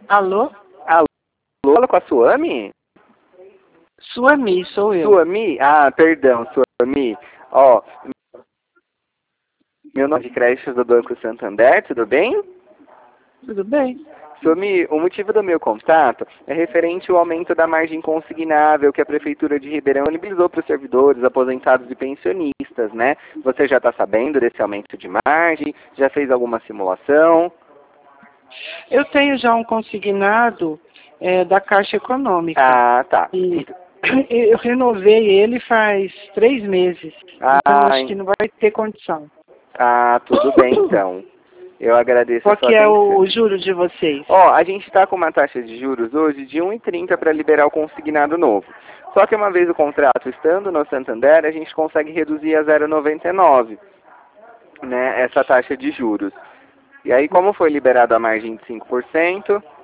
Alô? Alô, fala com a Suami? Suami, sou eu. Suami? Ah, perdão, Suami. Ó, meu nome é de crédito do Banco Santander, tudo bem? Tudo bem? Suami, o motivo do meu contato é referente ao aumento da margem consignável que a Prefeitura de Ribeirão disponibilizou para os servidores, aposentados e pensionistas, né? Você já está sabendo desse aumento de margem? Já fez alguma simulação? Eu tenho já um consignado da Caixa Econômica. Ah, tá. E eu renovei ele faz 3 meses. Então Ah, acho que não vai ter condição. tudo bem então. Eu agradeço a Qual sua que é atenção. o juro de vocês? Ó, a gente está com uma taxa de juros hoje de 1,30 para liberar o consignado novo. Só que uma vez o contrato estando no Santander, a gente consegue reduzir a 0,99, né, essa taxa de juros. E aí, como foi liberado a margem de 5%,